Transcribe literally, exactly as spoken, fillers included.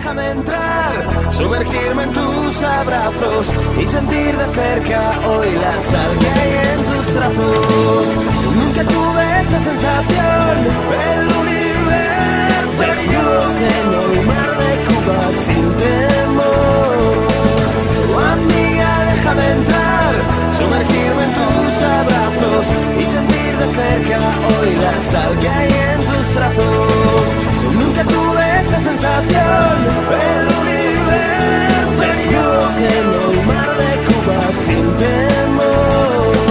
déjame entrar, sumergirme en tus abrazos y sentir de cerca hoy la sal que hay en tus trazos. Nunca tuve esa sensación, el universo desnudos en el mar de Cuba sin temor. Oh, amiga, déjame entrar, sumergirme en tus abrazos y sentir de cerca hoy la sal que hay en tus trazos. Nunca tuve esa sensación, el universo desnudos en el mar de Cuba sin temor.